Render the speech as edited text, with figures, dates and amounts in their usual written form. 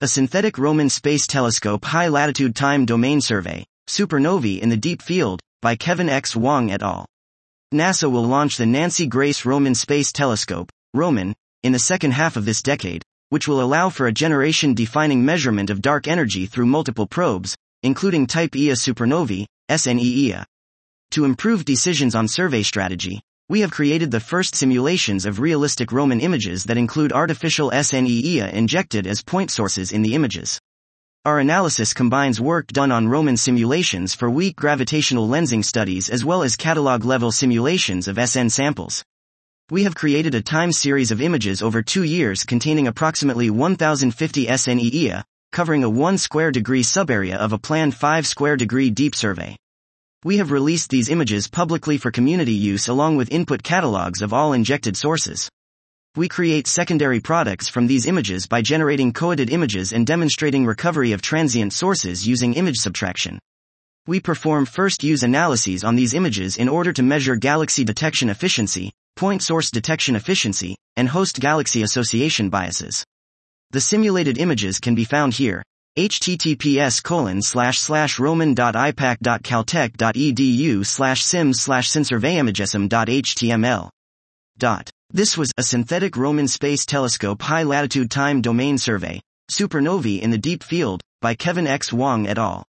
A synthetic Roman space telescope high-latitude time domain survey, Supernovae in the Deep Field, by Kevin X. Wang et al. NASA will launch the Nancy Grace Roman Space Telescope, ROMAN, in the second half of this decade, which will allow for a generation-defining measurement of dark energy through multiple probes, including Type Ia supernovae, SNE-Ia. To improve decisions on survey strategy, we have created the first simulations of realistic Roman images that include artificial SNE-Ia injected as point sources in the images. Our analysis combines work done on Roman simulations for weak gravitational lensing studies as well as catalog-level simulations of SN samples. We have created a time series of images over 2 years containing approximately 1050 SNE-Ia, covering a 1 square degree subarea of a planned 5 square degree deep survey. We have released these images publicly for community use along with input catalogs of all injected sources. We create secondary products from these images by generating coded images and demonstrating recovery of transient sources using image subtraction. We perform first-use analyses on these images in order to measure galaxy detection efficiency, point source detection efficiency, and host galaxy association biases. The simulated images can be found here. https://roman.ipac.caltech.edu/sim/synsurveyimagesm.html. This was a synthetic Roman space telescope high-latitude time domain survey, Supernovae in the Deep Field, by Kevin X. Wang et al.